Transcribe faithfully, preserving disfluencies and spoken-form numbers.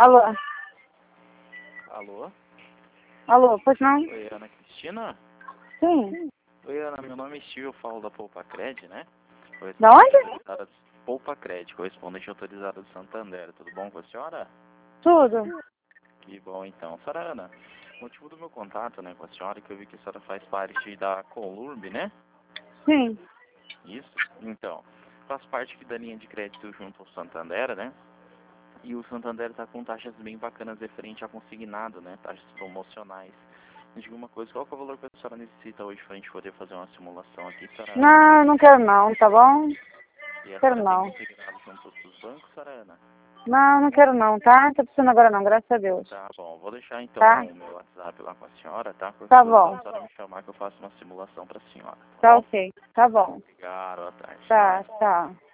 Alô? Alô? Alô, pois não? Oi, Ana Cristina? Sim. Oi, Ana, meu nome é Steve, eu falo da Poupa Cred, né? Da onde? Autorizada do- Poupa Cred, correspondente autorizada do Santander. Tudo bom com a senhora? Tudo. Que bom, então. Senhora Ana, o motivo do meu contato, né, com a senhora é que eu vi que a senhora faz parte da Colurb, né? Sim. Isso? Então, faz parte aqui da linha de crédito junto ao Santander, né? E o Santander está com taxas bem bacanas referente a consignado, né? Taxas promocionais. Me diga uma coisa, qual que é o valor que a senhora necessita hoje para a gente poder fazer uma simulação aqui, senhora Ana? Não, não quero não, tá bom? E a Quero senhora tem não. consignado junto dos bancos, senhora Ana? Não, não quero não, tá? Não tô precisando agora não, graças a Deus. Tá bom, vou deixar então Tá? o meu WhatsApp lá com a senhora, tá? Qualquer Tá coisa só bom. a senhora me chamar que eu faço uma simulação para a senhora, tá Tá bom? ok. Tá bom. Obrigado, boa tarde. Tá, tá.